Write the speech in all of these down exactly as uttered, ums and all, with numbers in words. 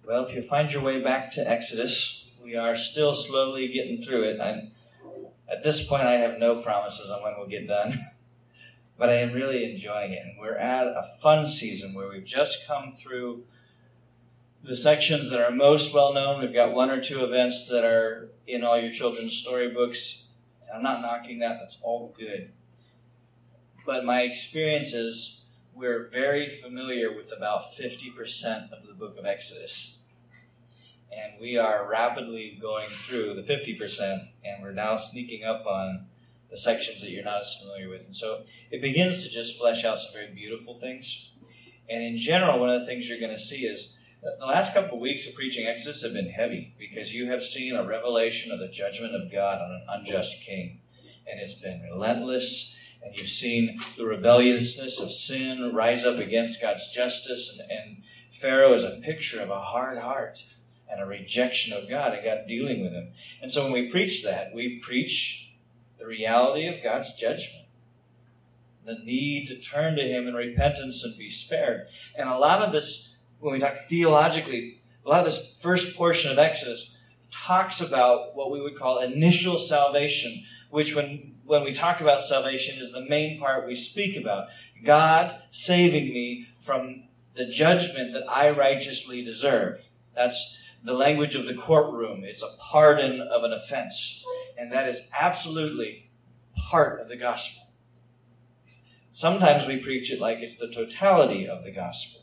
Well, if you find your way back to Exodus, we are still slowly getting through it. I, at this point, I have no promises on when we'll get done, but I am really enjoying it. And we're at a fun season where we've just come through the sections that are most well-known. We've got one or two events that are in all your children's storybooks. I'm not knocking that. That's all good. But my experience is we're very familiar with about fifty percent of the book of Exodus. And we are rapidly going through the fifty percent, and we're now sneaking up on the sections that you're not as familiar with. And so it begins to just flesh out some very beautiful things. And in general, one of the things you're going to see is that the last couple of weeks of preaching Exodus have been heavy because you have seen a revelation of the judgment of God on an unjust king. And it's been relentless. And you've seen the rebelliousness of sin rise up against God's justice. And, and Pharaoh is a picture of a hard heart and a rejection of God and God dealing with him. And so when we preach that, we preach the reality of God's judgment, the need to turn to him in repentance and be spared. And a lot of this, when we talk theologically, a lot of this first portion of Exodus talks about what we would call initial salvation, which when, when we talk about salvation is the main part we speak about. God saving me from the judgment that I righteously deserve. That's the language of the courtroom. It's a pardon of an offense. And that is absolutely part of the gospel. Sometimes we preach it like it's the totality of the gospel.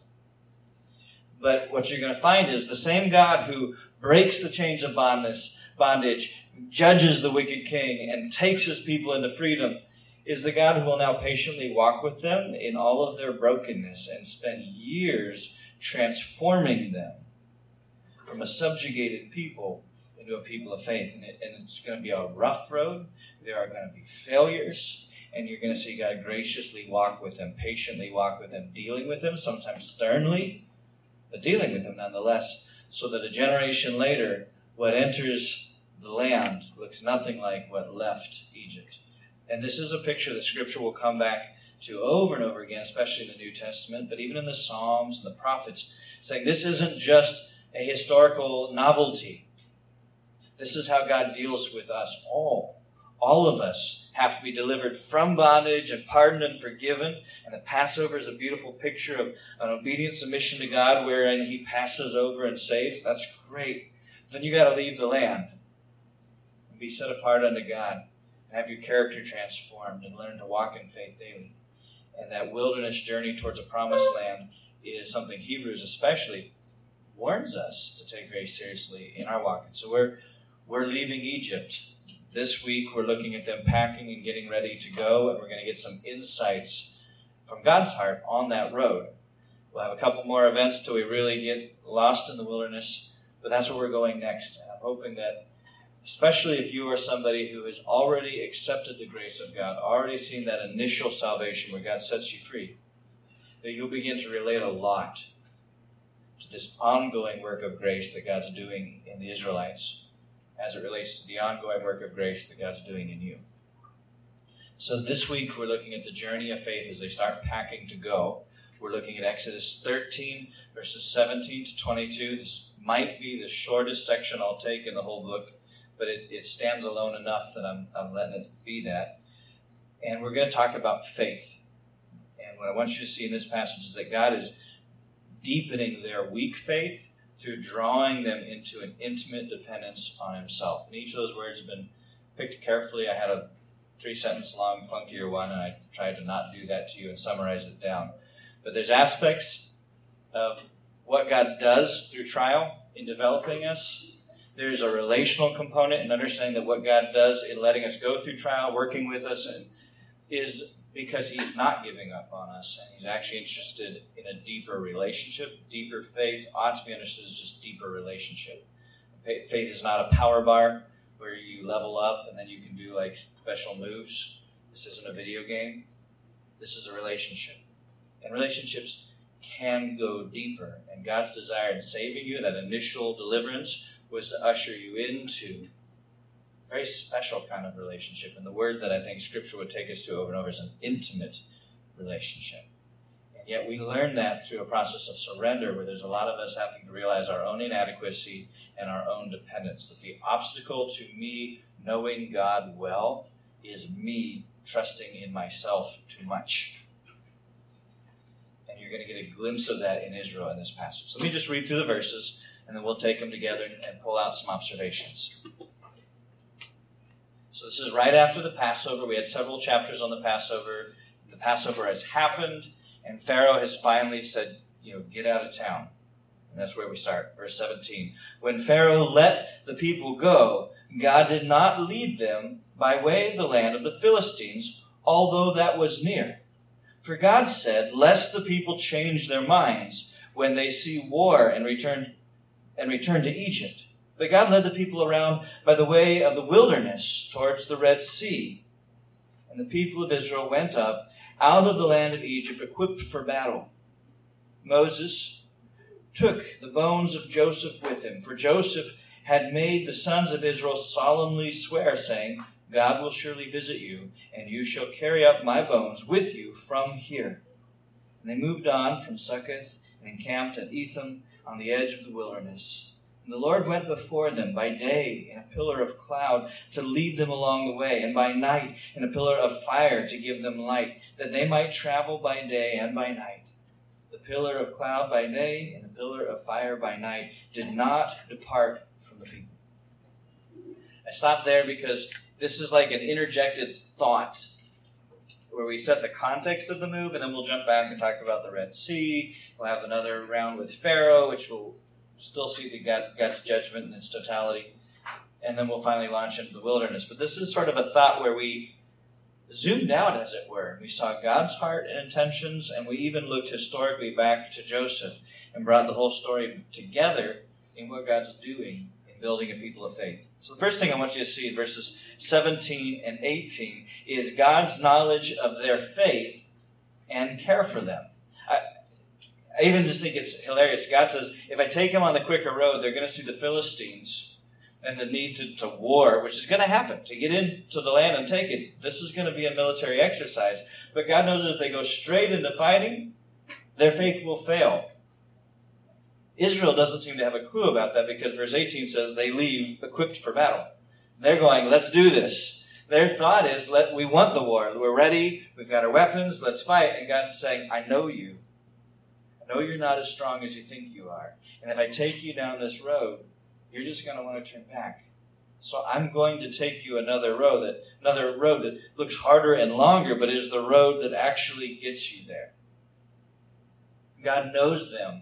But what you're going to find is the same God who breaks the chains of bondage, bondage, judges the wicked king, and takes his people into freedom is the God who will now patiently walk with them in all of their brokenness and spend years transforming them from a subjugated people into a people of faith. And, it, and it's going to be a rough road. There are going to be failures. And you're going to see God graciously walk with them, patiently walk with them, dealing with them, sometimes sternly, but dealing with them nonetheless, so that a generation later, what enters the land looks nothing like what left Egypt. And this is a picture that Scripture will come back to over and over again, especially in the New Testament, but even in the Psalms and the prophets, saying this isn't just a historical novelty. This is how God deals with us all. All of us have to be delivered from bondage and pardoned and forgiven. And the Passover is a beautiful picture of an obedient submission to God wherein he passes over and saves. That's great. But then you got to leave the land and be set apart unto God and have your character transformed and learn to walk in faith daily. And that wilderness journey towards a promised land is something Hebrews especially warns us to take very seriously in our walk. And so we're we're leaving Egypt. This week we're looking at them packing and getting ready to go, and we're going to get some insights from God's heart on that road. We'll have a couple more events till we really get lost in the wilderness, but that's where we're going next. And I'm hoping that, especially if you are somebody who has already accepted the grace of God, already seen that initial salvation where God sets you free, that you'll begin to relate a lot to this ongoing work of grace that God's doing in the Israelites as it relates to the ongoing work of grace that God's doing in you. So this week we're looking at the journey of faith as they start packing to go. We're looking at Exodus thirteen, verses seventeen to twenty-two. This might be the shortest section I'll take in the whole book, but it, it stands alone enough that I'm, I'm letting it be that. And we're going to talk about faith. And what I want you to see in this passage is that God is deepening their weak faith through drawing them into an intimate dependence on himself. And each of those words have been picked carefully. I had a three-sentence long, clunkier one, and I tried to not do that to you and summarize it down. But there's aspects of what God does through trial in developing us. There's a relational component in understanding that what God does in letting us go through trial, working with us, and is because he's not giving up on us, and he's actually interested in a deeper relationship. Deeper faith ought to be understood as just deeper relationship. Faith is not a power bar where you level up and then you can do like special moves. This isn't a video game. This is a relationship. And relationships can go deeper. And God's desire in saving you, that initial deliverance, was to usher you into a very special kind of relationship. And the word that I think Scripture would take us to over and over is an intimate relationship. And yet we learn that through a process of surrender where there's a lot of us having to realize our own inadequacy and our own dependence. That the obstacle to me knowing God well is me trusting in myself too much. And you're going to get a glimpse of that in Israel in this passage. So let me just read through the verses, and then we'll take them together and pull out some observations. So this is right after the Passover. We had several chapters on the Passover. The Passover has happened, and Pharaoh has finally said, you know, get out of town. And that's where we start, verse seventeen. When Pharaoh let the people go, God did not lead them by way of the land of the Philistines, although that was near. For God said, lest the people change their minds when they see war and return and return to Egypt. But God led the people around by the way of the wilderness towards the Red Sea. And the people of Israel went up out of the land of Egypt equipped for battle. Moses took the bones of Joseph with him, for Joseph had made the sons of Israel solemnly swear, saying, God will surely visit you, and you shall carry up my bones with you from here. And they moved on from Succoth and encamped at Etham on the edge of the wilderness. And the Lord went before them by day in a pillar of cloud to lead them along the way, and by night in a pillar of fire to give them light, that they might travel by day and by night. The pillar of cloud by day and the pillar of fire by night did not depart from the people. I stopped there because this is like an interjected thought where we set the context of the move, and then we'll jump back and talk about the Red Sea. We'll have another round with Pharaoh, which will still see the God, God's judgment in its totality. And then we'll finally launch into the wilderness. But this is sort of a thought where we zoomed out, as it were. We saw God's heart and intentions, and we even looked historically back to Joseph and brought the whole story together in what God's doing in building a people of faith. So the first thing I want you to see in verses seventeen and eighteen is God's knowledge of their faith and care for them. I, I even just think it's hilarious. God says, if I take them on the quicker road, they're going to see the Philistines and the need to, to war, which is going to happen. To get into the land and take it, this is going to be a military exercise. But God knows that if they go straight into fighting, their faith will fail. Israel doesn't seem to have a clue about that because verse eighteen says they leave equipped for battle. They're going, let's do this. Their thought is, let we want the war. We're ready. We've got our weapons. Let's fight. And God's saying, I know you. I know you're not as strong as you think you are. And if I take you down this road, you're just going to want to turn back. So I'm going to take you another road that another road that looks harder and longer, but is the road that actually gets you there. God knows them.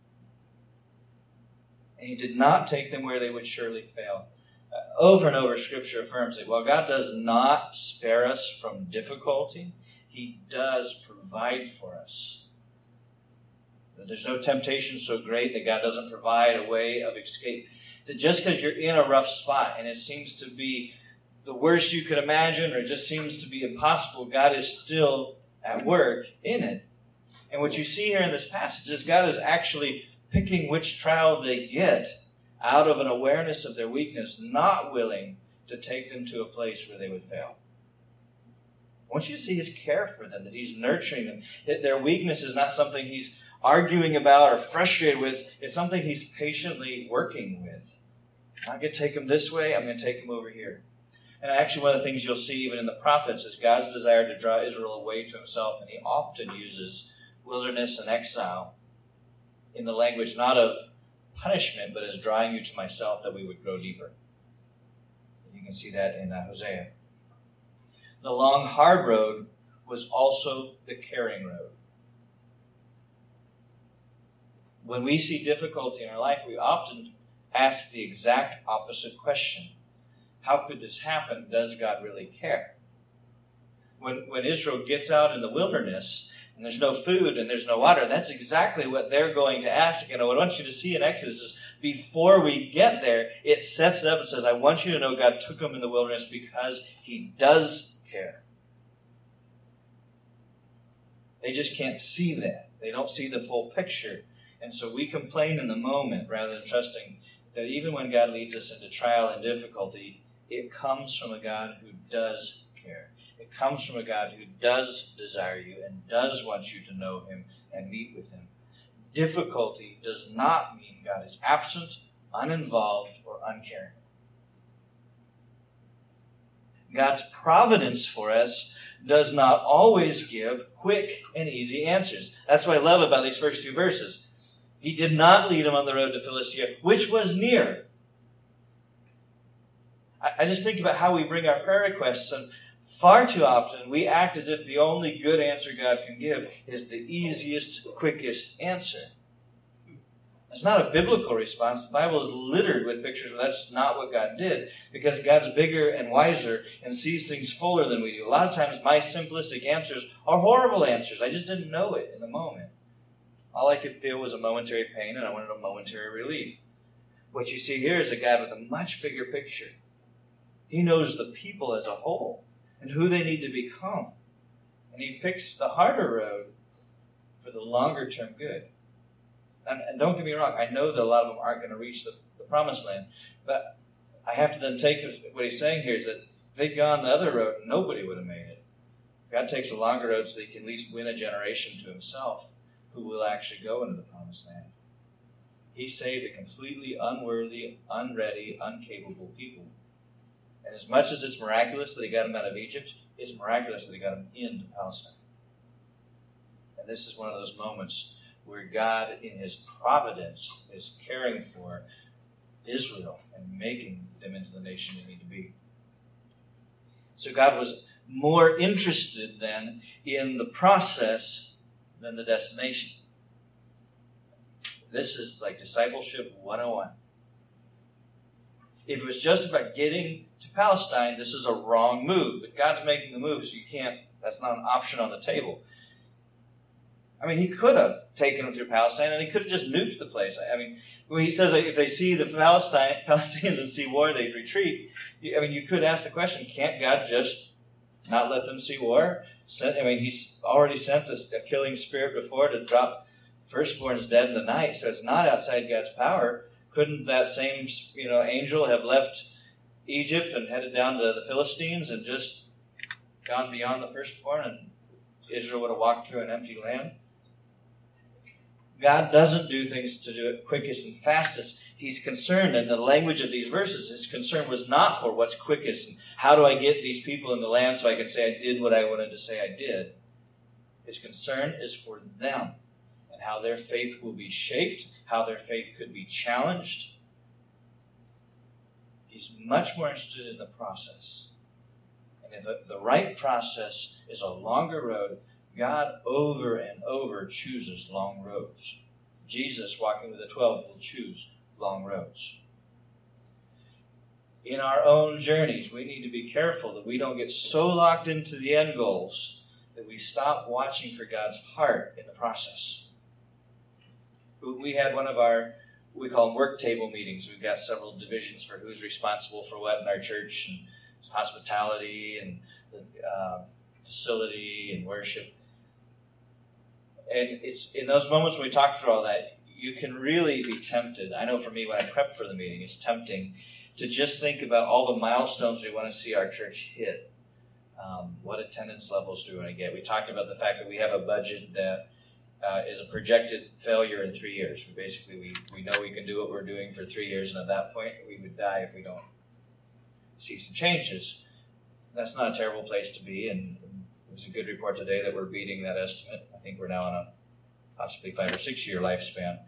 And he did not take them where they would surely fail. Uh, over and over, Scripture affirms that while God does not spare us from difficulty, he does provide for us. There's no temptation so great that God doesn't provide a way of escape. That just because you're in a rough spot and it seems to be the worst you could imagine or it just seems to be impossible, God is still at work in it. And what you see here in this passage is God is actually picking which trial they get out of an awareness of their weakness, not willing to take them to a place where they would fail. I want you to see his care for them, that he's nurturing them. That their weakness is not something he's arguing about or frustrated with. It's something he's patiently working with. I'm going to take them this way. I'm going to take them over here. And actually one of the things you'll see even in the prophets is God's desire to draw Israel away to himself. And he often uses wilderness and exile in the language not of punishment, but as drawing you to myself that we would grow deeper. You can see that in uh, Hosea. The long, hard road was also the caring road. When we see difficulty in our life, we often ask the exact opposite question. How could this happen? Does God really care? When, when Israel gets out in the wilderness and there's no food and there's no water, that's exactly what they're going to ask. And what I want you to see in Exodus is before we get there, it sets it up and says, I want you to know God took them in the wilderness because he does care. They just can't see that. They don't see the full picture. And so we complain in the moment rather than trusting that even when God leads us into trial and difficulty, it comes from a God who does care. It comes from a God who does desire you and does want you to know him and meet with him. Difficulty does not mean God is absent, uninvolved, or uncaring. God's providence for us does not always give quick and easy answers. That's what I love about these first two verses. He did not lead him on the road to Philistia, which was near. I just think about how we bring our prayer requests, and far too often we act as if the only good answer God can give is the easiest, quickest answer. It's not a biblical response. The Bible is littered with pictures where that's just not what God did, because God's bigger and wiser and sees things fuller than we do. A lot of times my simplistic answers are horrible answers. I just didn't know it in the moment. All I could feel was a momentary pain, and I wanted a momentary relief. What you see here is a God with a much bigger picture. He knows the people as a whole and who they need to become. And he picks the harder road for the longer term good. And, and don't get me wrong, I know that a lot of them aren't going to reach the, the promised land. But I have to then take this, what he's saying here is that if they'd gone the other road, nobody would have made it. God takes a longer road so that he can at least win a generation to himself who will actually go into the promised land. He saved a completely unworthy, unready, incapable people. And as much as it's miraculous that he got him out of Egypt, it's miraculous that he got him into Palestine. And this is one of those moments where God, in his providence, is caring for Israel and making them into the nation they need to be. So God was more interested then in the process than the destination. This is like discipleship one oh one. If it was just about getting to Palestine, this is a wrong move. But God's making the move, so you can't, that's not an option on the table. I mean, he could have taken them through Palestine, and he could have just nuked the place. I mean, when he says if they see the Palestine, Palestinians and see war, they retreat. I mean, you could ask the question, can't God just not let them see war? I mean, he's already sent a, a killing spirit before to drop firstborns dead in the night, so it's not outside God's power. Couldn't that same, you know, angel have left Egypt and headed down to the Philistines and just gone beyond the firstborn, and Israel would have walked through an empty land? God doesn't do things to do it quickest and fastest. He's concerned, in the language of these verses, his concern was not for what's quickest and how do I get these people in the land so I can say I did what I wanted to say I did. His concern is for them and how their faith will be shaped, how their faith could be challenged. He's much more interested in the process. And if the right process is a longer road, God over and over chooses long roads. Jesus, walking with the twelve, will choose long roads. In our own journeys, we need to be careful that we don't get so locked into the end goals that we stop watching for God's heart in the process. We had one of our, we call them work table meetings. We've got several divisions for who's responsible for what in our church, and hospitality and the uh, facility and worship. And it's in those moments when we talk through all that, you can really be tempted. I know for me, when I prep for the meeting, it's tempting to just think about all the milestones we want to see our church hit. Um, what attendance levels do we want to get? We talked about the fact that we have a budget that uh, is a projected failure in three years. We basically, we, we know we can do what we're doing for three years, and at that point, we would die if we don't see some changes. That's not a terrible place to be, and it was a good report today that we're beating that estimate. I think we're now on a possibly five or six year lifespan.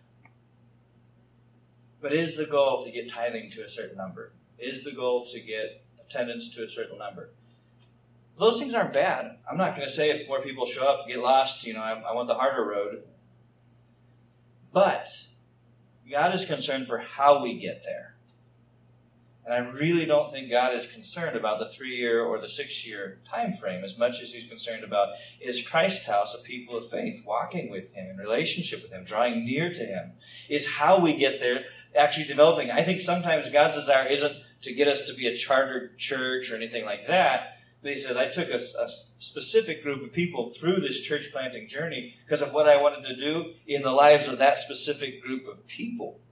But is the goal to get tithing to a certain number? Is the goal to get attendance to a certain number? Those things aren't bad. I'm not going to say if more people show up, get lost, you know, I, I want the harder road. But God is concerned for how we get there. And I really don't think God is concerned about the three-year or the six-year time frame as much as he's concerned about, is Christ's house a people of faith, walking with him, in relationship with him, drawing near to him? Is how we get there actually developing? I think sometimes God's desire isn't to get us to be a chartered church or anything like that, but he says, I took a, a specific group of people through this church planting journey because of what I wanted to do in the lives of that specific group of people.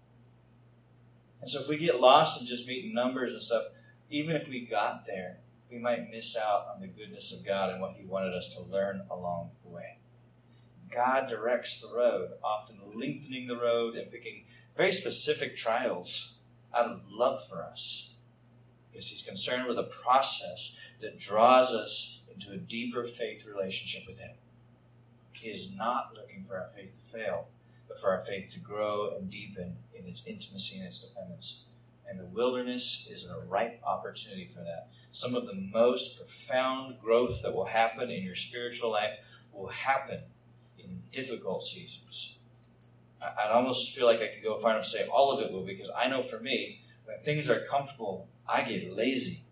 And so if we get lost in just meeting numbers and stuff, even if we got there, we might miss out on the goodness of God and what he wanted us to learn along the way. God directs the road, often lengthening the road and picking very specific trials out of love for us, because he's concerned with a process that draws us into a deeper faith relationship with him. He is not looking for our faith to fail, but for our faith to grow and deepen in its intimacy and its dependence. And the wilderness is a ripe opportunity for that. Some of the most profound growth that will happen in your spiritual life will happen in difficult seasons. I'd almost feel like I could go far enough to say all of it will, because I know for me, when things are comfortable, I get lazy.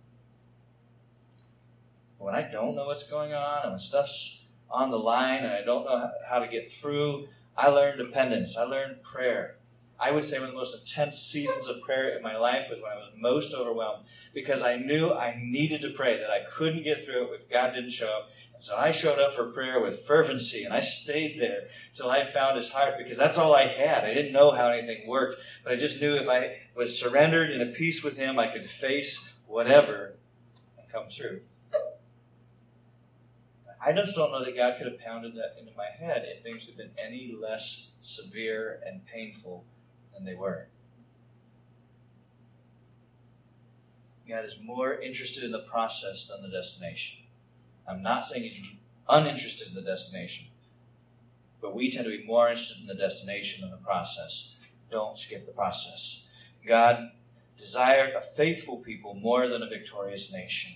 But when I don't know what's going on, and when stuff's on the line, and I don't know how to get through, I learn dependence. I learn prayer. I would say one of the most intense seasons of prayer in my life was when I was most overwhelmed, because I knew I needed to pray, that I couldn't get through it if God didn't show up. And so I showed up for prayer with fervency, and I stayed there till I found his heart, because that's all I had. I didn't know how anything worked, but I just knew if I was surrendered and at peace with him, I could face whatever and come through. I just don't know that God could have pounded that into my head if things had been any less severe and painful than they were. God is more interested in the process than the destination. I'm not saying he's uninterested in the destination, but we tend to be more interested in the destination than the process. Don't skip the process. God desired a faithful people more than a victorious nation.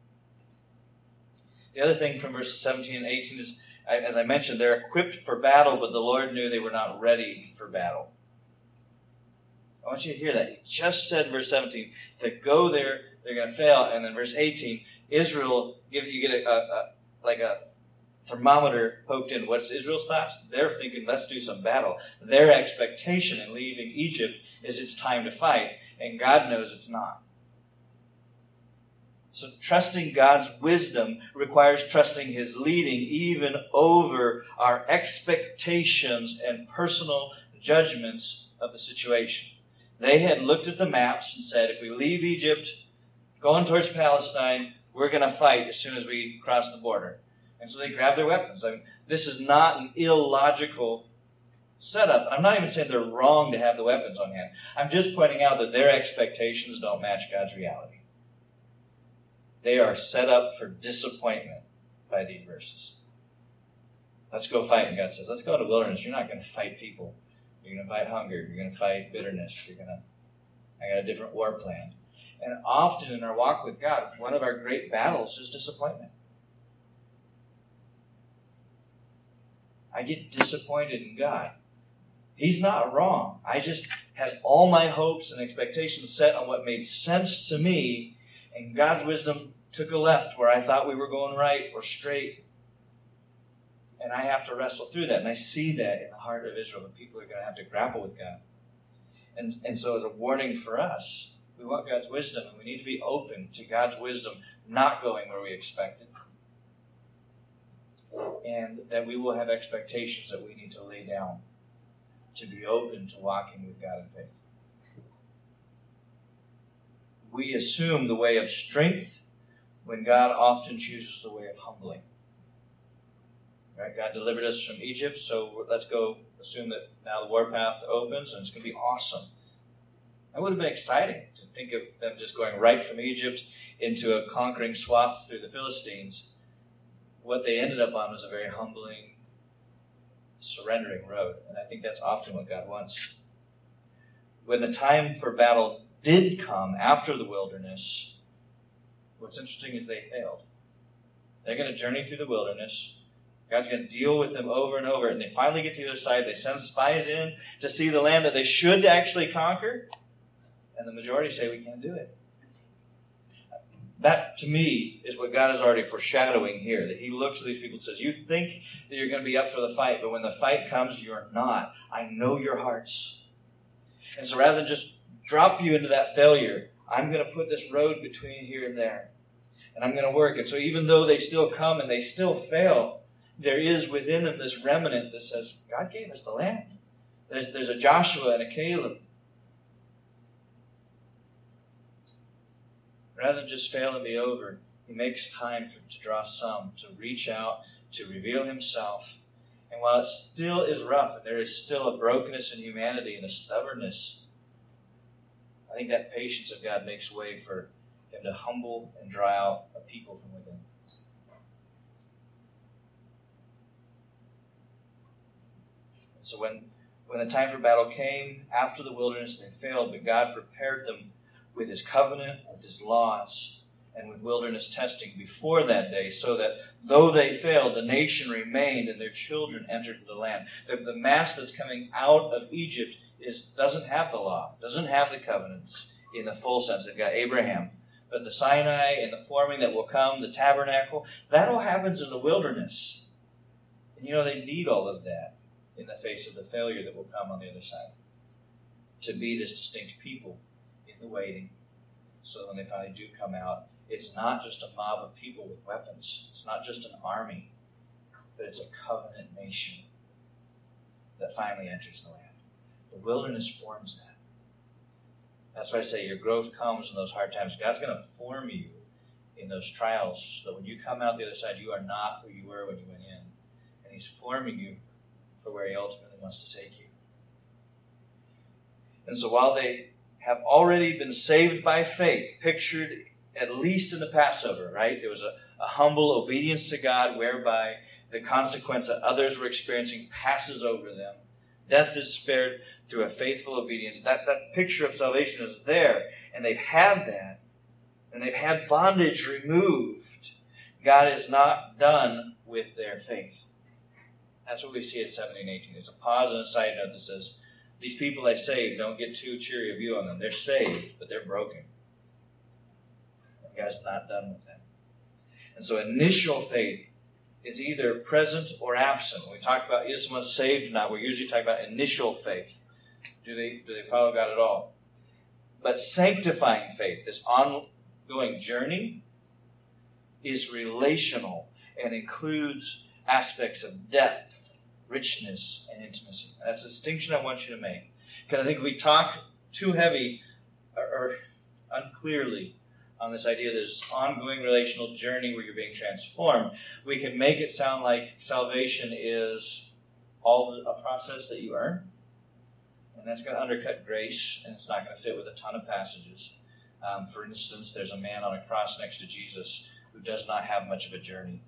The other thing from verses seventeen and eighteen is, as I mentioned, they're equipped for battle, but the Lord knew they were not ready for battle. I want you to hear that. He just said in verse seventeen, if they go there, they're going to fail. And then verse eighteen, Israel, give you get a, a, a like a thermometer poked in. What's Israel's thoughts? They're thinking, let's do some battle. Their expectation in leaving Egypt is it's time to fight, and God knows it's not. So trusting God's wisdom requires trusting his leading even over our expectations and personal judgments of the situation. They had looked at the maps and said, if we leave Egypt, going towards Palestine, we're going to fight as soon as we cross the border. And so they grabbed their weapons. I mean, this is not an illogical setup. I'm not even saying they're wrong to have the weapons on hand. I'm just pointing out that their expectations don't match God's reality. They are set up for disappointment by these verses. Let's go fight. And God says, let's go to the wilderness. You're not going to fight people. You're going to fight hunger. You're going to fight bitterness. You're going to, I got a different war plan. And often in our walk with God, one of our great battles is disappointment. I get disappointed in God. He's not wrong. I just had all my hopes and expectations set on what made sense to me, and God's wisdom took a left where I thought we were going right or straight. And I have to wrestle through that. And I see that in the heart of Israel, that people are going to have to grapple with God. And, and so as a warning for us, we want God's wisdom, and we need to be open to God's wisdom not going where we expected. And that we will have expectations that we need to lay down to be open to walking with God in faith. We assume the way of strength when God often chooses the way of humbling. Right? God delivered us from Egypt, so let's go assume that now the warpath opens and it's going to be awesome. That would have been exciting to think of them just going right from Egypt into a conquering swath through the Philistines. What they ended up on was a very humbling, surrendering road. And I think that's often what God wants. When the time for battle did come after the wilderness, what's interesting is they failed. They're going to journey through the wilderness. God's going to deal with them over and over. And they finally get to the other side. They send spies in to see the land that they should actually conquer. And the majority say, we can't do it. That, to me, is what God is already foreshadowing here. That he looks at these people and says, you think that you're going to be up for the fight, but when the fight comes, you're not. I know your hearts. And so rather than just drop you into that failure, I'm going to put this road between here and there. And I'm going to work. And so even though they still come and they still fail, there is within them this remnant that says, God gave us the land. There's, there's a Joshua and a Caleb. Rather than just fail and be over, He makes time for, to draw some, to reach out, to reveal himself. And while it still is rough, and there is still a brokenness in humanity and a stubbornness, I think that patience of God makes way for him to humble and draw out a people from within. And so when, when the time for battle came, after the wilderness, they failed, but God prepared them with his covenant, with his laws, and with wilderness testing before that day, so that though they failed, the nation remained and their children entered the land. The, the mass that's coming out of Egypt is doesn't have the law, doesn't have the covenants in the full sense. They've got Abraham. But the Sinai and the forming that will come, the tabernacle, that all happens in the wilderness. And you know, they need all of that in the face of the failure that will come on the other side, to be this distinct people in the waiting, so that when they finally do come out, it's not just a mob of people with weapons. It's not just an army, but it's a covenant nation that finally enters the land. The wilderness forms that. That's why I say your growth comes in those hard times. God's going to form you in those trials, so that when you come out the other side, you are not who you were when you went in. And he's forming you for where he ultimately wants to take you. And so while they have already been saved by faith, pictured at least in the Passover, right? There was a, a humble obedience to God whereby the consequence that others were experiencing passes over them. Death is spared through a faithful obedience. That, that picture of salvation is there, and they've had that, and they've had bondage removed. God is not done with their faith. That's what we see at seventeen eighteen. There's a pause and a side note that says, these people I saved, don't get too cheery a view on them. They're saved, but they're broken. And God's not done with them. And so initial faith is either present or absent. When we talk about is someone saved or not, we're usually talking about initial faith. Do they, do they follow God at all? But sanctifying faith, this ongoing journey, is relational and includes aspects of depth, richness, and intimacy. That's a distinction I want you to make. Because I think if we talk too heavy or, or unclearly on this idea of this ongoing relational journey where you're being transformed, we can make it sound like salvation is all a process that you earn. And that's going to undercut grace, and it's not going to fit with a ton of passages. Um, for instance, there's a man on a cross next to Jesus who does not have much of a journey.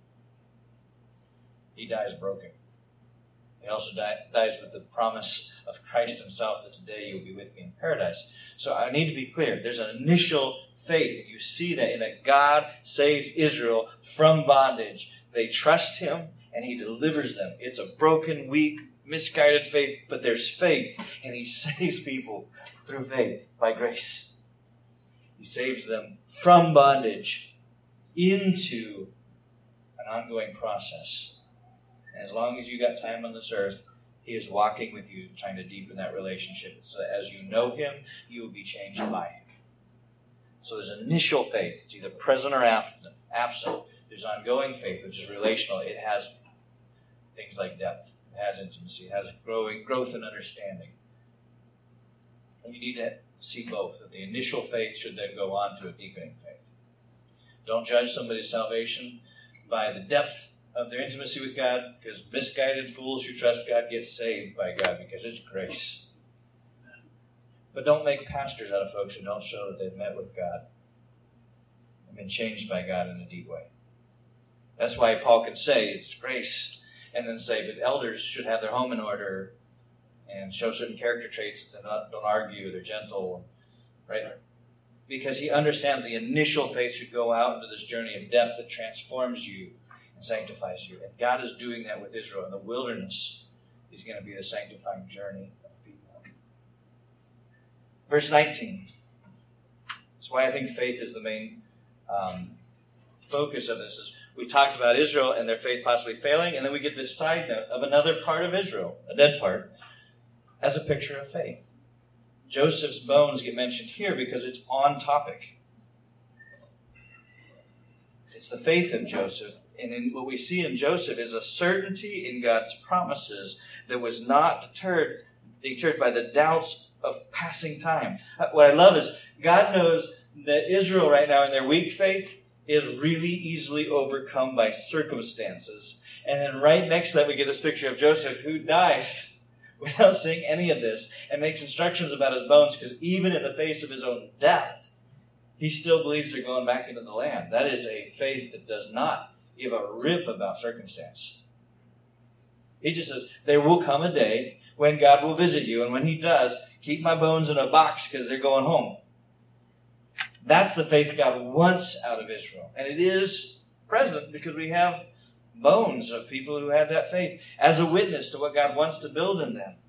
He dies broken. He also die, dies with the promise of Christ himself that today you will be with me in paradise. So I need to be clear. There's an initial faith. You see that in that God saves Israel from bondage. They trust him, and he delivers them. It's a broken, weak, misguided faith, but there's faith, and he saves people through faith by grace. He saves them from bondage into an ongoing process. And as long as you got time on this earth, he is walking with you, trying to deepen that relationship. So that as you know him, you will be changed by him. So there's initial faith. It's either present or absent. There's ongoing faith, which is relational. It has things like depth. It has intimacy. It has growing growth and understanding. And you need to see both. That the initial faith should then go on to a deepening faith. Don't judge somebody's salvation by the depth of their intimacy with God, because misguided fools who trust God get saved by God because it's grace. But don't make pastors out of folks who don't show that they've met with God and been changed by God in a deep way. That's why Paul can say it's grace, and then say, but elders should have their home in order and show certain character traits that not, don't argue, they're gentle, right? Because he understands the initial faith should go out into this journey of depth that transforms you and sanctifies you. And God is doing that with Israel. In the wilderness is going to be the sanctifying journey of people. Verse nineteen. That's why I think faith is the main um, focus of this. Is we talked about Israel and their faith possibly failing, and then we get this side note of another part of Israel, a dead part, as a picture of faith. Joseph's bones get mentioned here because it's on topic. It's the faith of Joseph. And in what we see in Joseph is a certainty in God's promises that was not deterred, deterred by the doubts of passing time. What I love is God knows that Israel right now in their weak faith is really easily overcome by circumstances. And then right next to that, we get this picture of Joseph, who dies without seeing any of this and makes instructions about his bones, because even in the face of his own death, he still believes they're going back into the land. That is a faith that does not give a rip about circumstance. He just says, there will come a day when God will visit you, and when he does, keep my bones in a box because they're going home. That's the faith God wants out of Israel. And it is present because we have bones of people who had that faith as a witness to what God wants to build in them.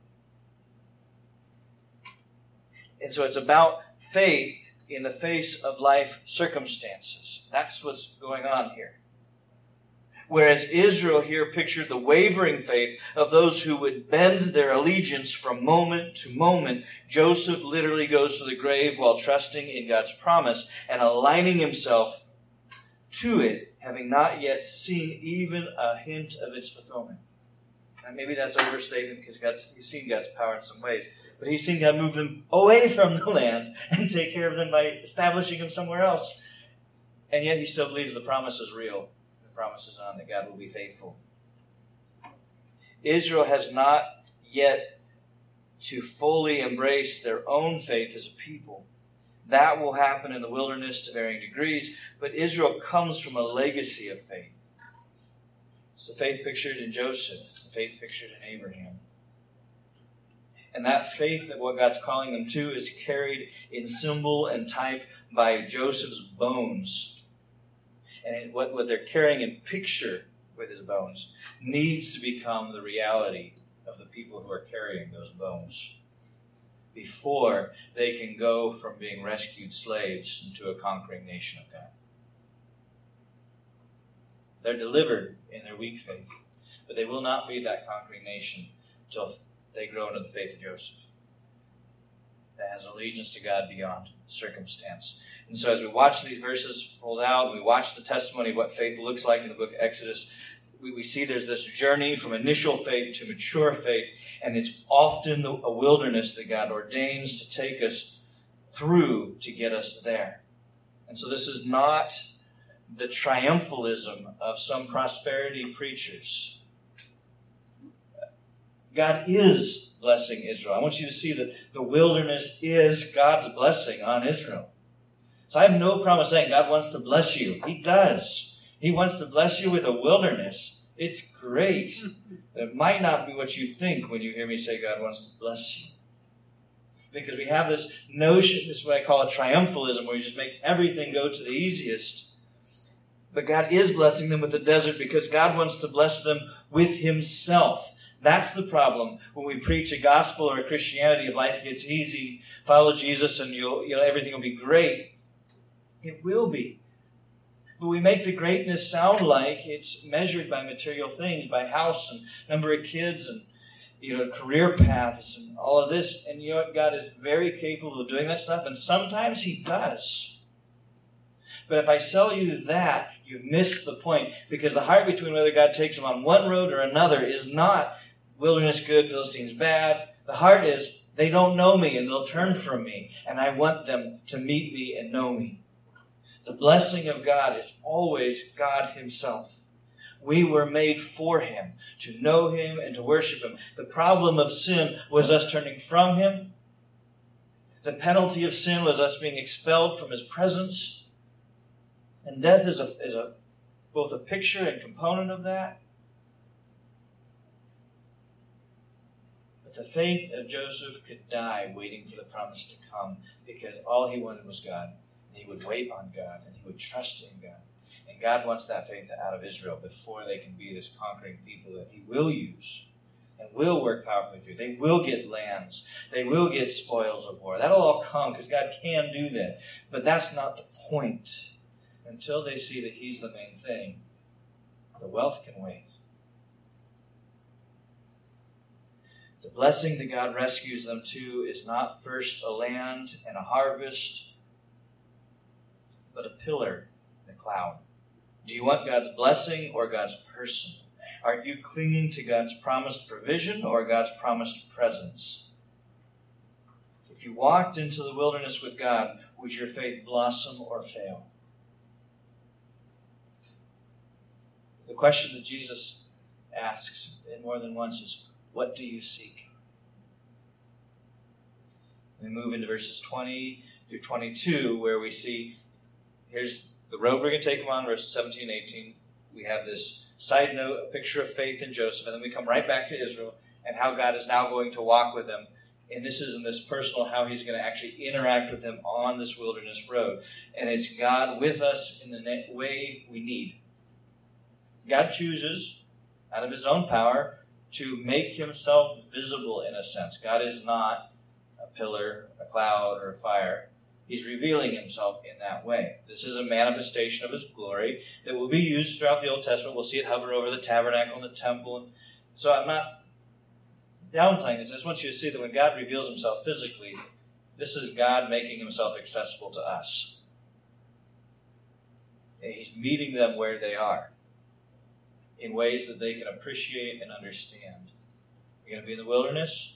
And so it's about faith in the face of life circumstances. That's what's going on here. Whereas Israel here pictured the wavering faith of those who would bend their allegiance from moment to moment, Joseph literally goes to the grave while trusting in God's promise and aligning himself to it, having not yet seen even a hint of its fulfillment. And maybe that's an overstatement because God's, he's seen God's power in some ways. But he's seen God move them away from the land and take care of them by establishing them somewhere else. And yet he still believes the promise is real. Promises on that God will be faithful. Israel has not yet to fully embrace their own faith as a people. That will happen in the wilderness to varying degrees, but Israel comes from a legacy of faith. It's the faith pictured in Joseph. It's the faith pictured in Abraham. And that faith that what God's calling them to is carried in symbol and type by Joseph's bones. And what, what they're carrying in picture with his bones needs to become the reality of the people who are carrying those bones before they can go from being rescued slaves into a conquering nation of God. They're delivered in their weak faith, but they will not be that conquering nation until they grow into the faith of Joseph that has allegiance to God beyond circumstance. And so as we watch these verses rolled out, and we watch the testimony of what faith looks like in the book of Exodus, we, we see there's this journey from initial faith to mature faith, and it's often the, a wilderness that God ordains to take us through to get us there. And so this is not the triumphalism of some prosperity preachers. God is blessing Israel. I want you to see that the wilderness is God's blessing on Israel. So I have no problem saying God wants to bless you. He does. He wants to bless you with a wilderness. It's great. It might not be what you think when you hear me say God wants to bless you. Because we have this notion, this is what I call a triumphalism, where you just make everything go to the easiest. But God is blessing them with the desert because God wants to bless them with himself. That's the problem when we preach a gospel or a Christianity of life gets easy, follow Jesus and you'll, you know, everything will be great. It will be. But we make the greatness sound like it's measured by material things, by house and number of kids and, you know, career paths and all of this. And you know what? God is very capable of doing that stuff, and sometimes he does. But if I sell you that, you've missed the point, because the heart between whether God takes them on one road or another is not wilderness good, Philistines bad. The heart is they don't know me and they'll turn from me, and I want them to meet me and know me. The blessing of God is always God himself. We were made for him, to know him and to worship him. The problem of sin was us turning from him. The penalty of sin was us being expelled from his presence. And death is a, is a both a picture and component of that. But the faith of Joseph could die waiting for the promise to come, because all he wanted was God. And he would wait on God, and he would trust in God. And God wants that faith out of Israel before they can be this conquering people that he will use and will work powerfully through. They will get lands. They will get spoils of war. That'll all come because God can do that. But that's not the point. Until they see that he's the main thing, the wealth can wait. The blessing that God rescues them to is not first a land and a harvest, but a pillar and a cloud. Do you want God's blessing or God's person? Are you clinging to God's promised provision or God's promised presence? If you walked into the wilderness with God, would your faith blossom or fail? The question that Jesus asks in more than once is, what do you seek? We move into verses twenty through twenty-two, where we see, here's the road we're going to take them on, verses seventeen and eighteen. We have this side note, a picture of faith in Joseph, and then we come right back to Israel and how God is now going to walk with them. And this is in this personal, how he's going to actually interact with them on this wilderness road. And it's God with us in the way we need. God chooses, out of his own power, to make himself visible in a sense. God is not a pillar, a cloud, or a fire. He's revealing himself in that way. This is a manifestation of his glory that will be used throughout the Old Testament. We'll see it hover over the tabernacle and the temple. So I'm not downplaying this. I just want you to see that when God reveals himself physically, this is God making himself accessible to us. And he's meeting them where they are in ways that they can appreciate and understand. You're going to be in the wilderness,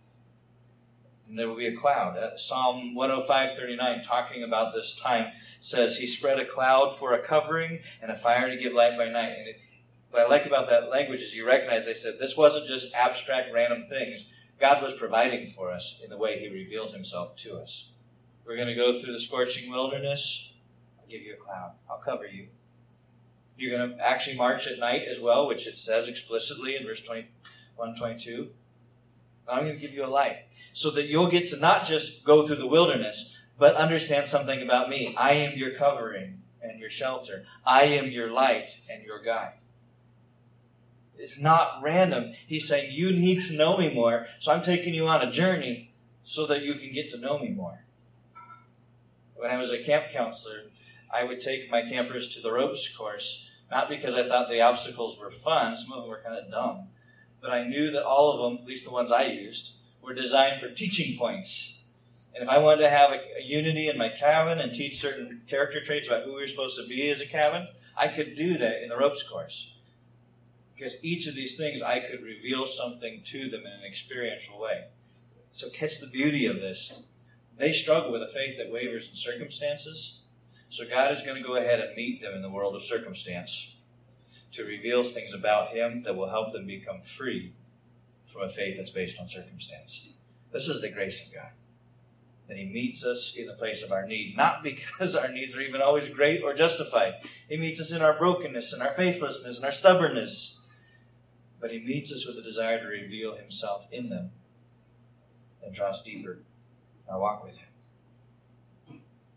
and there will be a cloud. Uh, Psalm one oh five, thirty-nine, talking about this time, says, he spread a cloud for a covering and a fire to give light by night. And it, what I like about that language is you recognize they said this wasn't just abstract, random things. God was providing for us in the way he revealed himself to us. We're going to go through the scorching wilderness. I'll give you a cloud. I'll cover you. You're going to actually march at night as well, which it says explicitly in verse twenty-one and twenty-two. I'm going to give you a light so that you'll get to not just go through the wilderness, but understand something about me. I am your covering and your shelter. I am your light and your guide. It's not random. He's saying, you need to know me more, so I'm taking you on a journey so that you can get to know me more. When I was a camp counselor, I would take my campers to the ropes course, not because I thought the obstacles were fun. Some of them were kind of dumb. But I knew that all of them, at least the ones I used, were designed for teaching points. And if I wanted to have a, a unity in my cabin and teach certain character traits about who we were supposed to be as a cabin, I could do that in the ropes course. Because each of these things, I could reveal something to them in an experiential way. So catch the beauty of this. They struggle with a faith that wavers in circumstances. So God is going to go ahead and meet them in the world of circumstance to reveal things about him that will help them become free from a faith that's based on circumstance. This is the grace of God, that he meets us in the place of our need, not because our needs are even always great or justified. He meets us in our brokenness and our faithlessness and our stubbornness, but he meets us with a desire to reveal himself in them and draw us deeper in our walk with him.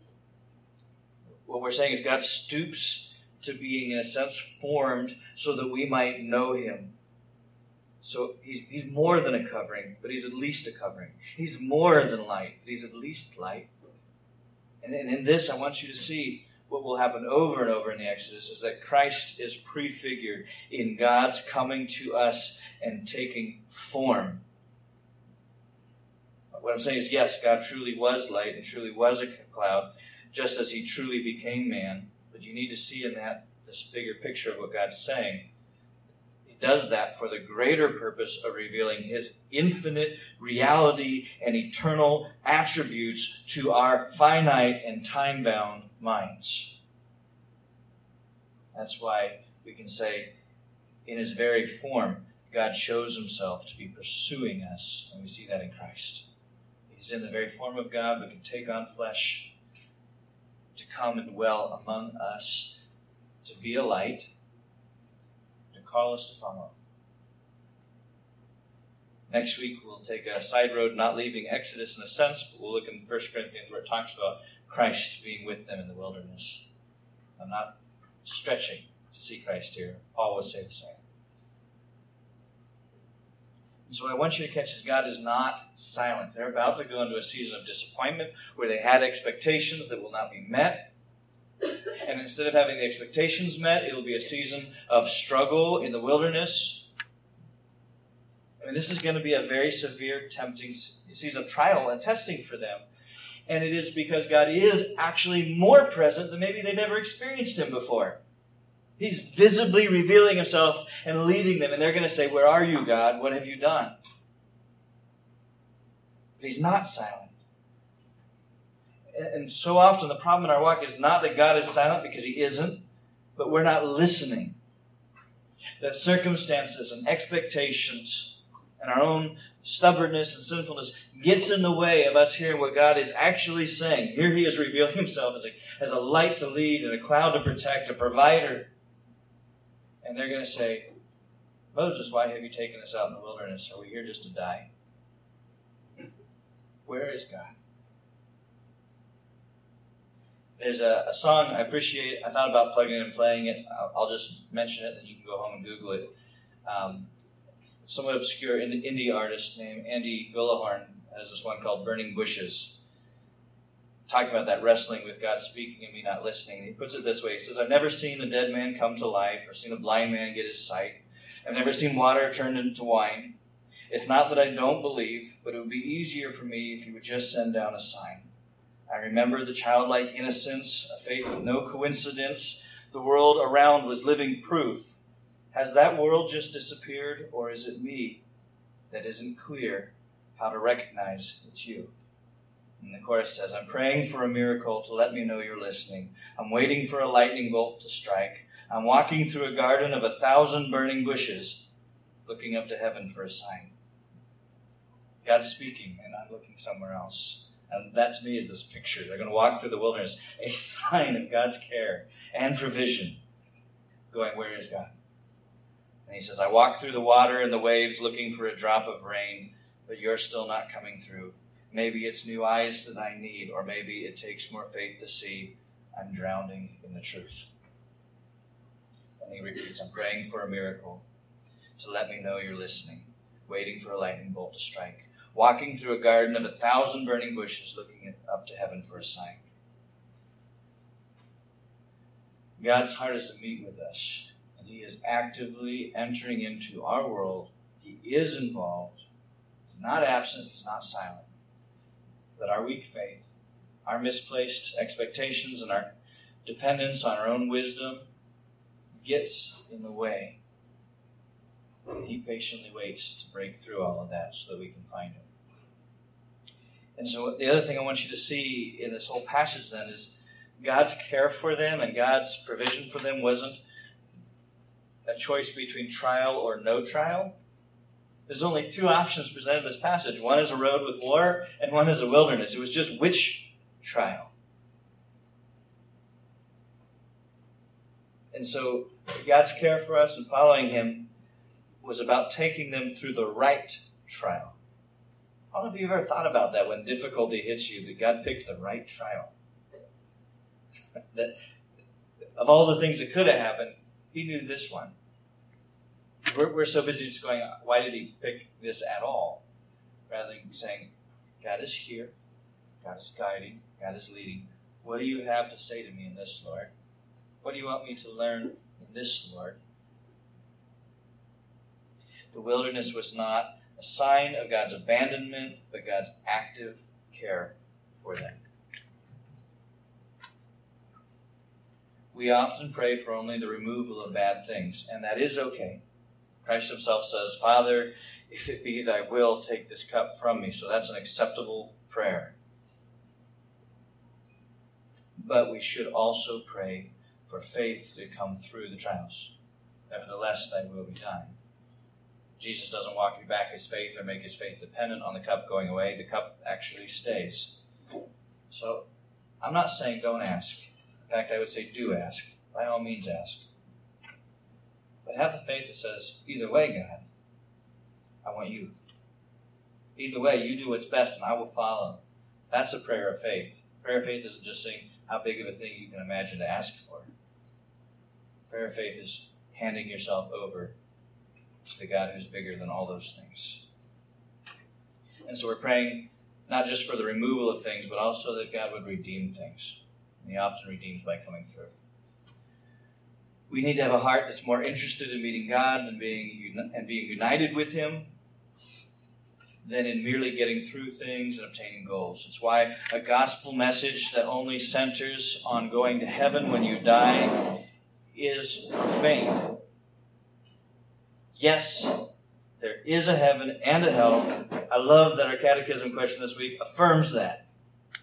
What we're saying is God stoops to being, in a sense, formed so that we might know him. So he's, he's more than a covering, but he's at least a covering. He's more than light, but he's at least light. And, and in this, I want you to see what will happen over and over in the Exodus is that Christ is prefigured in God's coming to us and taking form. What I'm saying is, yes, God truly was light and truly was a cloud, just as he truly became man. But you need to see in that this bigger picture of what God's saying. He does that for the greater purpose of revealing his infinite reality and eternal attributes to our finite and time-bound minds. That's why we can say, in his very form, God shows himself to be pursuing us, and we see that in Christ. He's in the very form of God, but can take on flesh to come and dwell among us, to be a light, to call us to follow. Next week, we'll take a side road, not leaving Exodus in a sense, but we'll look in First Corinthians where it talks about Christ being with them in the wilderness. I'm not stretching to see Christ here. Paul would say the same. And so what I want you to catch is God is not silent. They're about to go into a season of disappointment where they had expectations that will not be met. And instead of having the expectations met, it'll be a season of struggle in the wilderness. I mean, this is going to be a very severe, tempting season of trial and testing for them. And it is because God is actually more present than maybe they've ever experienced him before. He's visibly revealing himself and leading them. And they're going to say, where are you, God? What have you done? But he's not silent. And so often the problem in our walk is not that God is silent, because he isn't, but we're not listening. That circumstances and expectations and our own stubbornness and sinfulness gets in the way of us hearing what God is actually saying. Here he is revealing himself as a, as a light to lead and a cloud to protect, a provider. And they're going to say, Moses, why have you taken us out in the wilderness? Are we here just to die? Where is God? There's a, a song I appreciate. I thought about plugging it and playing it. I'll, I'll just mention it, and you can go home and Google it. Um, somewhat obscure indie artist named Andy Gullahorn has this one called Burning Bushes, talking about that wrestling with God speaking and me not listening. He puts it this way. He says, I've never seen a dead man come to life or seen a blind man get his sight. I've never seen water turned into wine. It's not that I don't believe, but it would be easier for me if you would just send down a sign. I remember the childlike innocence, a faith with no coincidence. The world around was living proof. Has that world just disappeared, or is it me that isn't clear how to recognize it's you? And the chorus says, I'm praying for a miracle to let me know you're listening. I'm waiting for a lightning bolt to strike. I'm walking through a garden of a thousand burning bushes, looking up to heaven for a sign. God's speaking, and I'm looking somewhere else. And that to me is this picture. They're going to walk through the wilderness, a sign of God's care and provision, going, where is God? And he says, I walk through the water and the waves looking for a drop of rain, but you're still not coming through. Maybe it's new eyes that I need, or maybe it takes more faith to see I'm drowning in the truth. And he repeats, I'm praying for a miracle to let me know you're listening, waiting for a lightning bolt to strike, walking through a garden of a thousand burning bushes, looking up to heaven for a sign. God's heart is to meet with us, and he is actively entering into our world. He is involved. He's not absent. He's not silent. But our weak faith, our misplaced expectations, and our dependence on our own wisdom gets in the way. And he patiently waits to break through all of that so that we can find him. And so the other thing I want you to see in this whole passage then is God's care for them and God's provision for them wasn't a choice between trial or no trial. There's only two options presented in this passage. One is a road with water, and one is a wilderness. It was just which trial. And so God's care for us and following him was about taking them through the right trial. How have you ever thought about that when difficulty hits you, that God picked the right trial? That of all the things that could have happened, he knew this one. We're, we're so busy just going, why did he pick this at all? Rather than saying, God is here, God is guiding, God is leading. What do you have to say to me in this, Lord? What do you want me to learn in this, Lord? The wilderness was not a sign of God's abandonment, but God's active care for them. We often pray for only the removal of bad things, and that is okay. Christ himself says, Father, if it be thy will, take this cup from me. So that's an acceptable prayer. But we should also pray for faith to come through the trials. Nevertheless, thy will be done. Jesus doesn't walk you back his faith or make his faith dependent on the cup going away. The cup actually stays. So I'm not saying don't ask. In fact, I would say do ask. By all means ask. But have the faith that says, either way, God, I want you. Either way, you do what's best and I will follow. That's a prayer of faith. Prayer of faith isn't just saying how big of a thing you can imagine to ask for. Prayer of faith is handing yourself over to the God who's bigger than all those things. And so we're praying not just for the removal of things, but also that God would redeem things. And he often redeems by coming through. We need to have a heart that's more interested in meeting God and being and being united with him than in merely getting through things and obtaining goals. It's why a gospel message that only centers on going to heaven when you die is profane. Yes, there is a heaven and a hell. I love that our catechism question this week affirms that.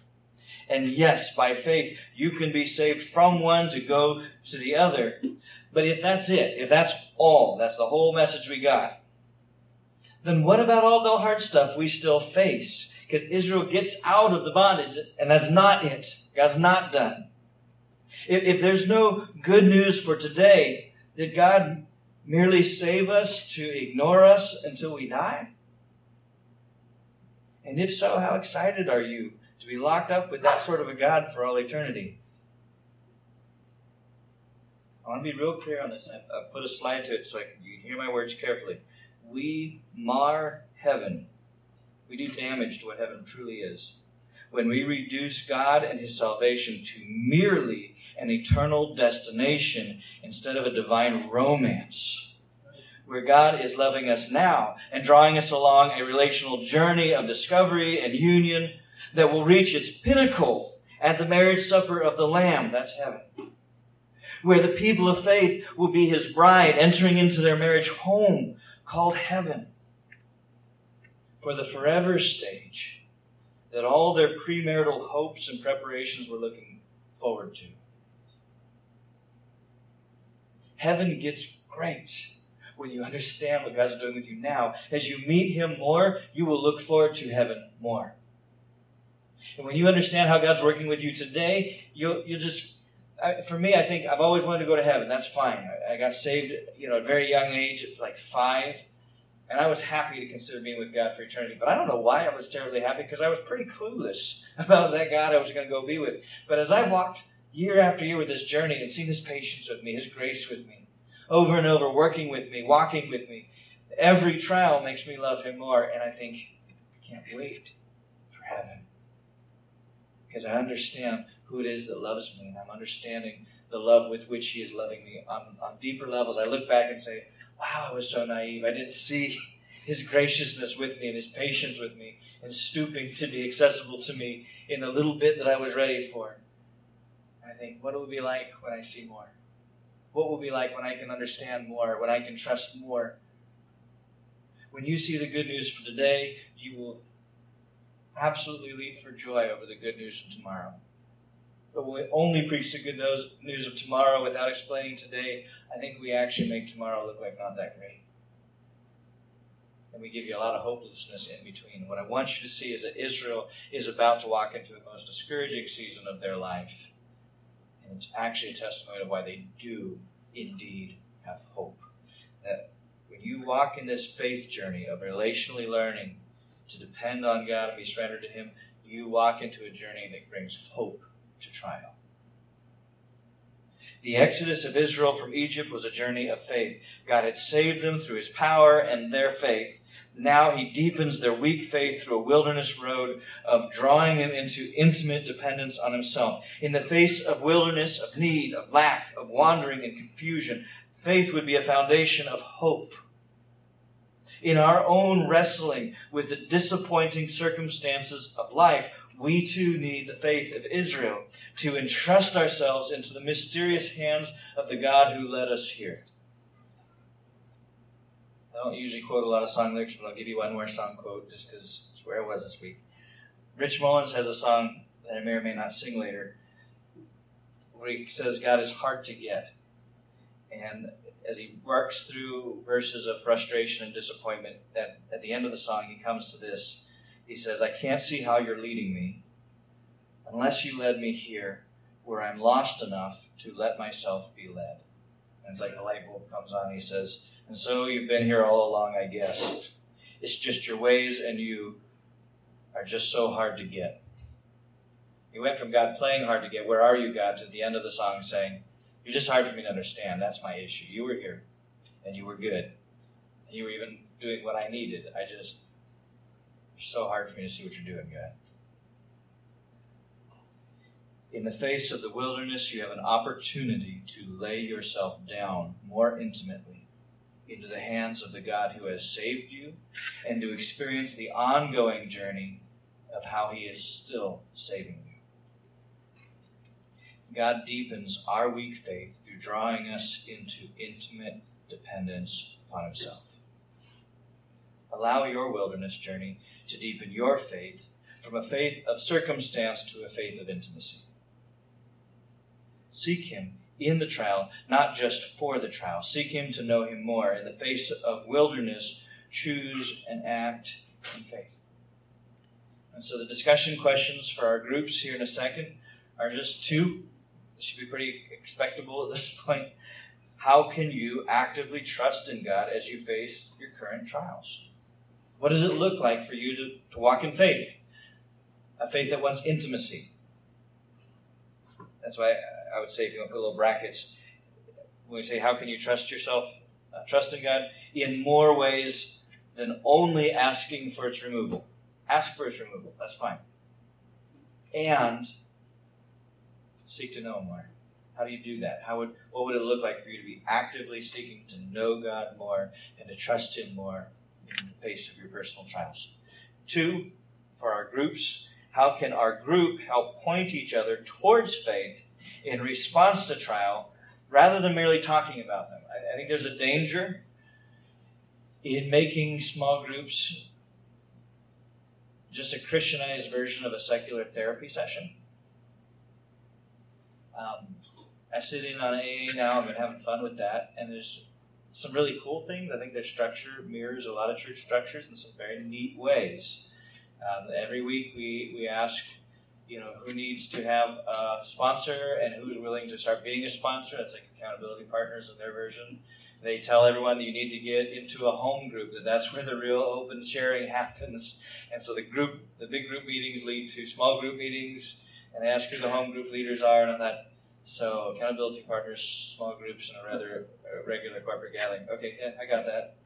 And yes, by faith, you can be saved from one to go to the other. But if that's it, if that's all, that's the whole message we got, then what about all the hard stuff we still face? Because Israel gets out of the bondage, and that's not it. God's not done. If, if there's no good news for today, did God merely save us to ignore us until we die? And if so, how excited are you to be locked up with that sort of a God for all eternity? I want to be real clear on this. I've, I've put a slide to it so I can, you can hear my words carefully. We mar heaven. We do damage to what heaven truly is when we reduce God and His salvation to merely an eternal destination instead of a divine romance, where God is loving us now and drawing us along a relational journey of discovery and union that will reach its pinnacle at the marriage supper of the Lamb. That's heaven. Where the people of faith will be His bride entering into their marriage home called heaven. For the forever stage that all their premarital hopes and preparations were looking forward to. Heaven gets great when you understand what God's doing with you now. As you meet Him more, you will look forward to heaven more. And when you understand how God's working with you today, you'll, you'll just, I, for me, I think I've always wanted to go to heaven. That's fine. I, I got saved, you know, at a very young age, at like five. And I was happy to consider being with God for eternity. But I don't know why I was terribly happy, because I was pretty clueless about that God I was going to go be with. But as I walked year after year with this journey and seen His patience with me, His grace with me, over and over, working with me, walking with me, every trial makes me love Him more. And I think, I can't wait for heaven. Because I understand who it is that loves me. And I'm understanding the love with which He is loving me on, on deeper levels. I look back and say, wow, I was so naive. I didn't see His graciousness with me and His patience with me and stooping to be accessible to me in the little bit that I was ready for. And I think, what will it be like when I see more? What will it be like when I can understand more, when I can trust more? When you see the good news for today, you will absolutely leap for joy over the good news of tomorrow. But when we only preach the good news of tomorrow without explaining today, I think we actually make tomorrow look like not that great. And we give you a lot of hopelessness in between. What I want you to see is that Israel is about to walk into the most discouraging season of their life. And it's actually a testimony of why they do indeed have hope. That when you walk in this faith journey of relationally learning to depend on God and be surrendered to Him, you walk into a journey that brings hope to trial. The exodus of Israel from Egypt was a journey of faith. God had saved them through His power and their faith. Now He deepens their weak faith through a wilderness road of drawing them into intimate dependence on Himself. In the face of wilderness, of need, of lack, of wandering and confusion, faith would be a foundation of hope. In our own wrestling with the disappointing circumstances of life, we too need the faith of Israel to entrust ourselves into the mysterious hands of the God who led us here. I don't usually quote a lot of song lyrics, but I'll give you one more song quote just because it's where I was this week. Rich Mullins has a song that I may or may not sing later where he says God is hard to get. And as he works through verses of frustration and disappointment, that at the end of the song he comes to this. He says, I can't see how you're leading me unless you led me here where I'm lost enough to let myself be led. And it's like the light bulb comes on. He says, and so you've been here all along, I guess. It's just your ways and you are just so hard to get. He went from God playing hard to get, where are you, God, to the end of the song saying, you're just hard for me to understand. That's my issue. You were here and you were good. And you were even doing what I needed. I just... It's so hard for me to see what you're doing, God. In the face of the wilderness, you have an opportunity to lay yourself down more intimately into the hands of the God who has saved you and to experience the ongoing journey of how He is still saving you. God deepens our weak faith through drawing us into intimate dependence upon Himself. Allow your wilderness journey to deepen your faith from a faith of circumstance to a faith of intimacy. Seek Him in the trial, not just for the trial. Seek him to know him more. In the face of wilderness, choose and act in faith. And so the discussion questions for our groups here in a second are just two. This should be pretty expectable at this point. How can you actively trust in God as you face your current trials? What does it look like for you to, to walk in faith? A faith that wants intimacy. That's why I would say, if you want to put little brackets, when we say, how can you trust yourself, uh, trust in God? In more ways than only asking for its removal. Ask for its removal. That's fine. And seek to know him more. How do you do that? How would what would it look like for you to be actively seeking to know God more and to trust him more in the face of your personal trials? Two, for our groups, how can our group help point each other towards faith in response to trial rather than merely talking about them? I, I think there's a danger in making small groups just a Christianized version of a secular therapy session. Um, I sit in on A A now. I've been having fun with that, and there's some really cool things. I think their structure mirrors a lot of church structures in some very neat ways. Um, every week we, we ask, you know, who needs to have a sponsor and who's willing to start being a sponsor. That's like Accountability Partners in their version. They tell everyone that you need to get into a home group, that that's where the real open sharing happens. And so the group, the big group meetings lead to small group meetings, and they ask who the home group leaders are. And I thought, so Accountability Partners, small groups, and a rather uh, regular corporate gathering. Okay, yeah, I got that.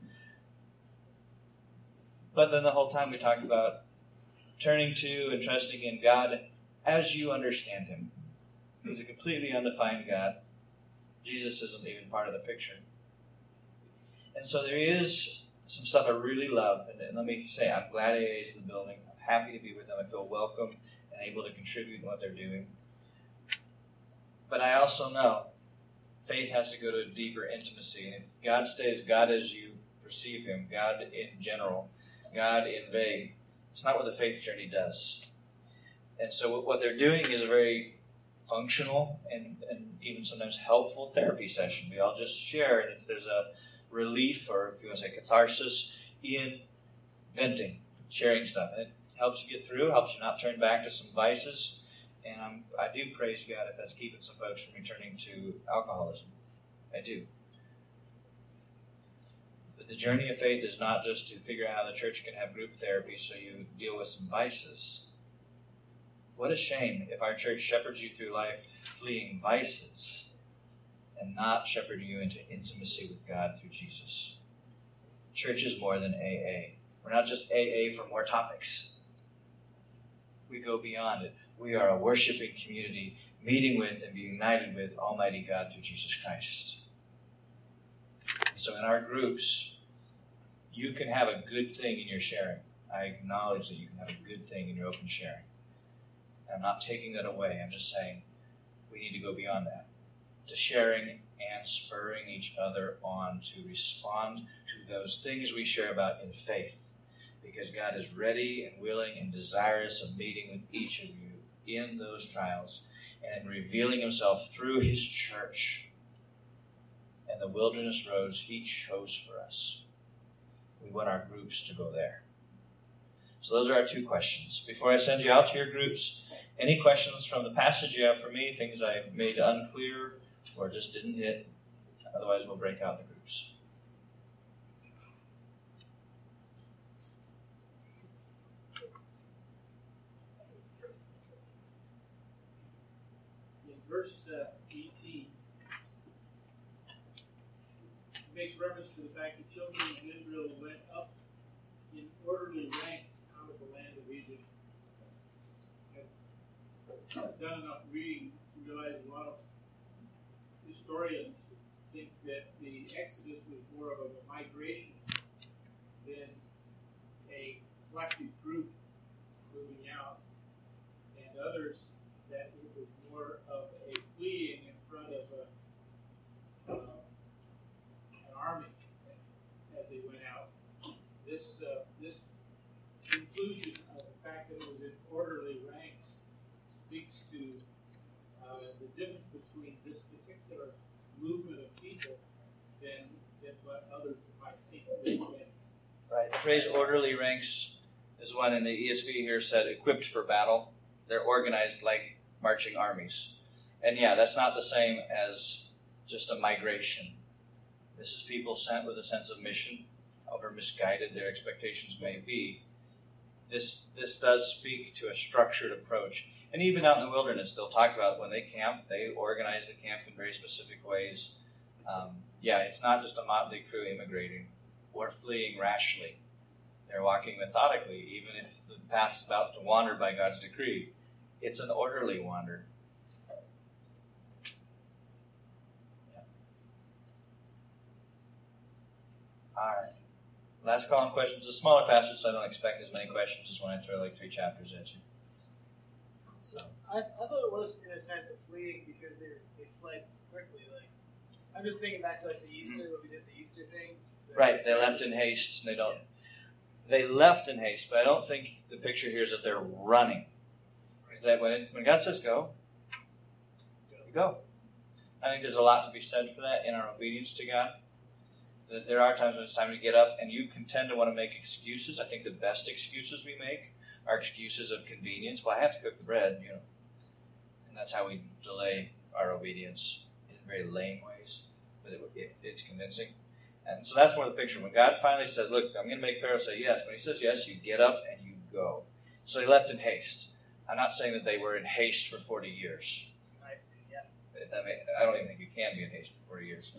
But then the whole time we talk about turning to and trusting in God as you understand him. He's a completely undefined God. Jesus isn't even part of the picture. And so there is some stuff I really love. And, and let me say, I'm glad A A is in the building. I'm happy to be with them. I feel welcome and able to contribute in what they're doing. But I also know faith has to go to a deeper intimacy. And if God stays God as you perceive him, God in general, God in vague, it's not what the faith journey does. And so what they're doing is a very functional and, and even sometimes helpful therapy session. We all just share, and it's, there's a relief, or if you want to say catharsis, in venting, sharing stuff. And it helps you get through, helps you not turn back to some vices. And I'm, I do praise God if that's keeping some folks from returning to alcoholism. I do. But the journey of faith is not just to figure out how the church can have group therapy so you deal with some vices. What a shame if our church shepherds you through life fleeing vices and not shepherd you into intimacy with God through Jesus. Church is more than A A. We're not just A A for more topics. We go beyond it. We are a worshiping community, meeting with and being united with Almighty God through Jesus Christ. So in our groups, you can have a good thing in your sharing. I acknowledge that you can have a good thing in your open sharing. I'm not taking that away. I'm just saying we need to go beyond that, to sharing and spurring each other on to respond to those things we share about in faith, because God is ready and willing and desirous of meeting with each of you in those trials and in revealing himself through his church and the wilderness roads he chose for us. We want our groups to go there. So those are our two questions. Before I send you out to your groups, any questions from the passage you have for me, things I made unclear or just didn't hit? Otherwise, we'll break out the groups. In verse uh, eighteen, it makes reference to the fact that children of Israel went up in orderly ranks out of the land of Egypt. I've done enough reading to realize a lot of historians think that the Exodus was more of a migration than a collective group moving out, and others that it was more of a fleeing in front of a, uh, an army as they went out. This uh, this inclusion of the fact that it was in orderly ranks speaks to uh, uh, the difference between this particular movement of people than, than what others might think they can. Right. The phrase orderly ranks is one in the E S V here said equipped for battle. They're organized like marching armies. And yeah, that's not the same as just a migration. This is people sent with a sense of mission, however misguided their expectations may be. This this does speak to a structured approach. And even out in the wilderness, they'll talk about when they camp, they organize the camp in very specific ways. Um, yeah, it's not just a motley crew immigrating or fleeing rashly. They're walking methodically, even if the path's about to wander by God's decree. It's an orderly wander. Yeah. All right. Last call on questions. It's a smaller passage, so I don't expect as many questions as when I throw like three chapters at you. So I, I thought it was in a sense of fleeing because they they fled quickly. Like I'm just thinking back to like the Easter, mm-hmm. when we did the Easter thing. Right, they left in haste. And they don't. They left in haste, but I don't think the picture here is that they're running. Is that when it, when God says go, you go. I think there's a lot to be said for that in our obedience to God. That there are times when it's time to get up, and you can tend to want to make excuses. I think the best excuses we make are excuses of convenience. Well, I have to cook the bread, you know, and that's how we delay our obedience in very lame ways. But it, it, it's convincing. And so that's more the picture. When God finally says, look, I'm going to make Pharaoh say yes. When he says yes, you get up and you go. So they left in haste. I'm not saying that they were in haste for forty years. I see, yeah. I, mean, I don't even think you can be in haste for forty years.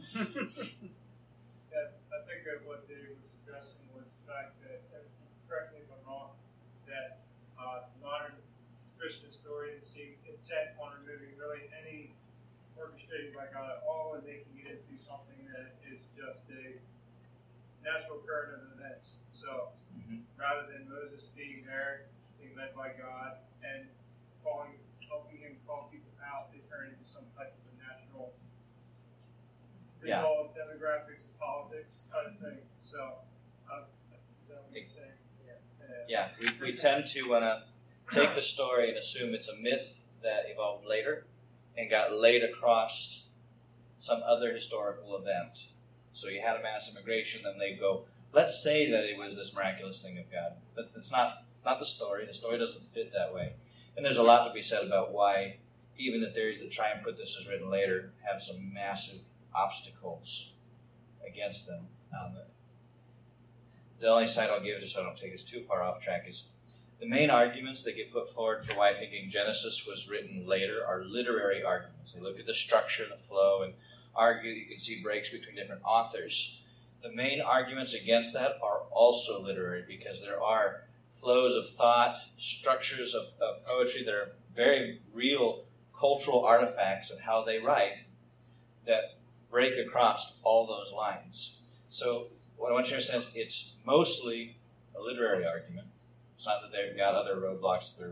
Yeah, I think that what Dave was suggesting was the fact that, correct me if I'm wrong, that uh, modern Christian historians seem intent on removing really any orchestrated by God at all and making it into something that is just a natural current of events. So mm-hmm. rather than Moses being there, being led by God, and calling, helping him call people out, they turn into some type of a natural yeah. result of demographics and politics kind of thing. So, uh, is that what you're saying? Yeah. Yeah, we, we tend to want to take the story and assume it's a myth that evolved later and got laid across some other historical event. So you had a mass immigration, then they go, let's say that it was this miraculous thing of God. But it's not, it's not the story. The story doesn't fit that way. And there's a lot to be said about why even the theories that try and put this as written later have some massive obstacles against them. Um, the only side I'll give, just so I don't take us too far off track, is the main arguments that get put forward for why thinking Genesis was written later are literary arguments. They look at the structure and the flow and argue. You can see breaks between different authors. The main arguments against that are also literary because there are flows of thought, structures of, of poetry that are very real cultural artifacts of how they write that break across all those lines. So what I want you to understand is it's mostly a literary argument. It's not that they've got other roadblocks through.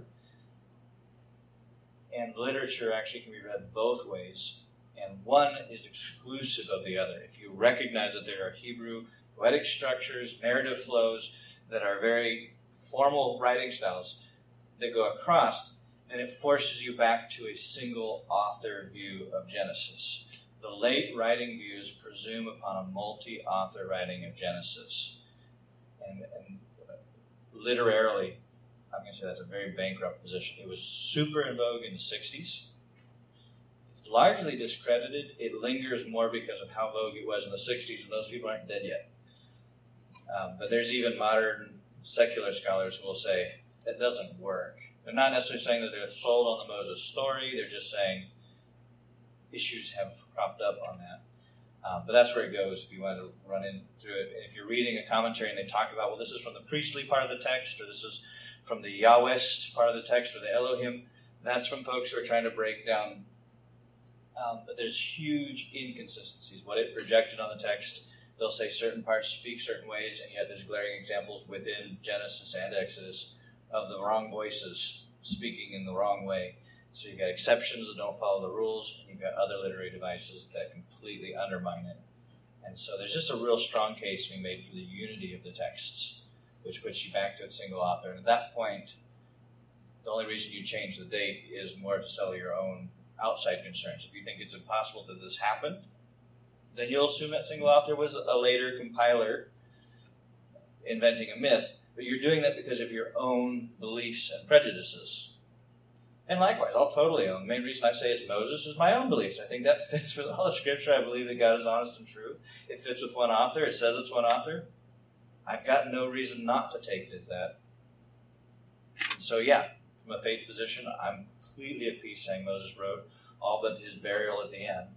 And literature actually can be read both ways, and one is exclusive of the other. If you recognize that there are Hebrew poetic structures, narrative flows that are very formal writing styles that go across, then it forces you back to a single author view of Genesis. The late writing views presume upon a multi-author writing of Genesis. And, and literarily, I'm going to say that's a very bankrupt position. It was super in vogue in the sixties. It's largely discredited. It lingers more because of how vogue it was in the sixties, and those people aren't dead yet. Um, but there's even modern secular scholars who will say that doesn't work. They're not necessarily saying that they're sold on the Moses story. They're just saying issues have cropped up on that. Um, but that's where it goes if you want to run into it. And if you're reading a commentary and they talk about, well, this is from the priestly part of the text, or this is from the Yahwist part of the text, or the Elohim, that's from folks who are trying to break down. Um, but there's huge inconsistencies. What it projected on the text, they'll say certain parts speak certain ways, and yet there's glaring examples within Genesis and Exodus of the wrong voices speaking in the wrong way. So you've got exceptions that don't follow the rules, and you've got other literary devices that completely undermine it. And so there's just a real strong case being made for the unity of the texts, which puts you back to a single author. And at that point, the only reason you change the date is more to sell your own outside concerns. If you think it's impossible that this happened, then you'll assume that single author was a later compiler inventing a myth. But you're doing that because of your own beliefs and prejudices. And likewise, I'll totally own. The main reason I say it's Moses is my own beliefs. I think that fits with all the scripture. I believe that God is honest and true. It fits with one author. It says it's one author. I've got no reason not to take it as that. So yeah, from a faith position, I'm completely at peace saying Moses wrote all but his burial at the end.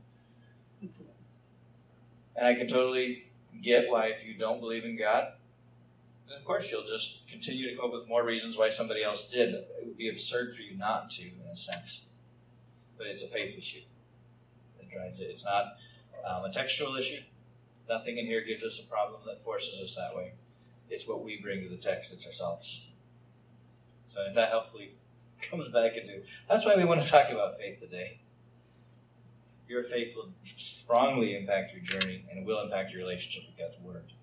And I can totally get why if you don't believe in God, then of course you'll just continue to come up with more reasons why somebody else did. It would be absurd for you not to, in a sense. But it's a faith issue. It drives it. It's not um, a textual issue. Nothing in here gives us a problem that forces us that way. It's what we bring to the text. It's ourselves. So if that hopefully comes back into, that's why we want to talk about faith today. Your faith will strongly impact your journey and it will impact your relationship with God's Word.